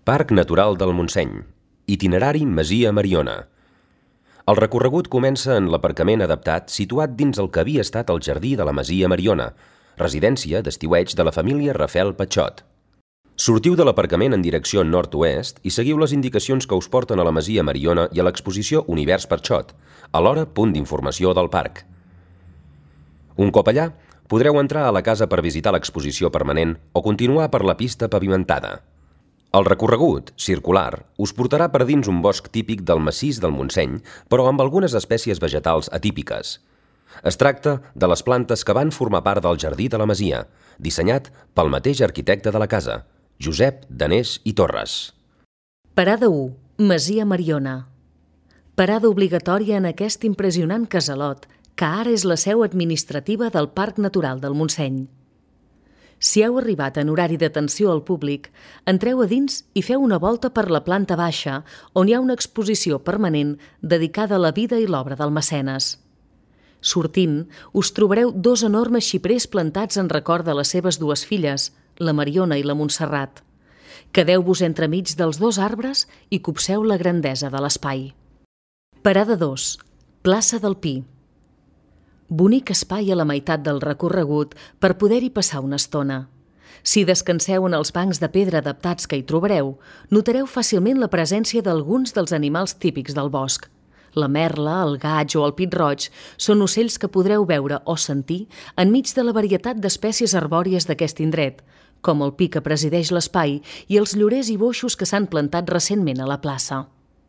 Parc Natural del Montseny. Itinerari Masia Mariona. El recorregut comença en l'aparcament adaptat situat dins el que havia estat el jardí de la Masia Mariona, residència d'estiueig de la família Rafael Patxot. Sortiu de l'aparcament en direcció nord-oest i seguiu les indicacions que us porten a la Masia Mariona i a l'exposició Univers Patxot, alhora punt d'informació del parc. Un cop allà, podreu entrar a la casa per visitar l'exposició permanent o continuar per la pista pavimentada. El recorregut, circular, us portarà per dins un bosc típic del massís del Montseny, però amb algunes espècies vegetals atípiques. Es tracta de les plantes que van formar part del jardí de la Masia, dissenyat pel mateix arquitecte de la casa, Josep Danés i Torres. Parada 1. Masia Mariona. Parada obligatòria en aquest impressionant casalot, que ara és la seu administrativa del Parc Natural del Montseny. Si heu arribat en horari d'atenció al públic, entreu a dins i feu una volta per la planta baixa, on hi ha una exposició permanent dedicada a la vida i l'obra del mecenes. Sortint, us trobareu dos enormes xiprers plantats en record de les seves dues filles, la Mariona i la Montserrat. Quedeu-vos entremig dels dos arbres i copseu la grandesa de l'espai. Parada 2. Plaça del Pi. Bonic espai a la meitat del recorregut per poder-hi passar una estona. Si descanseu en els bancs de pedra adaptats que hi trobareu, notareu fàcilment la presència d'alguns dels animals típics del bosc. La merla, el gaig o el pit-roig són ocells que podreu veure o sentir enmig de la varietat d'espècies arbòries d'aquest indret, com el pi que presideix l'espai i els llorers i boixos que s'han plantat recentment a la plaça.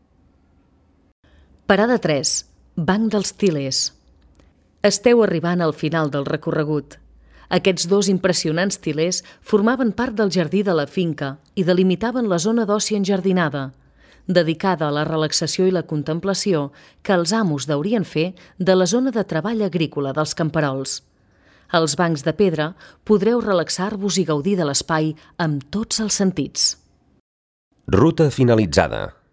Parada 3. Banc dels Til·lers. Esteu arribant al final del recorregut. Aquests dos impressionants til·lers formaven part del jardí de la finca i delimitaven la zona d'oci enjardinada, dedicada a la relaxació i la contemplació que els amos deurien fer de la zona de treball agrícola dels camperols. Als bancs de pedra podreu relaxar-vos i gaudir de l'espai amb tots els sentits. Ruta finalitzada.